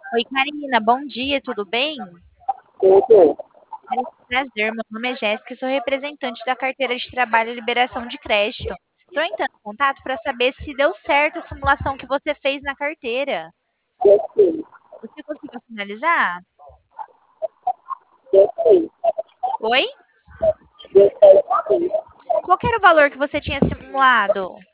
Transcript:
Oi, Karina, bom dia, tudo bem? Tudo. Prazer, meu nome é Jéssica, sou representante da carteira de trabalho e liberação de crédito. Estou entrando em contato para saber se deu certo a simulação que você fez na carteira. Eu sei, Você conseguiu finalizar? eu sei, Oi? eu sei sim. Qual que era o valor que você tinha simulado?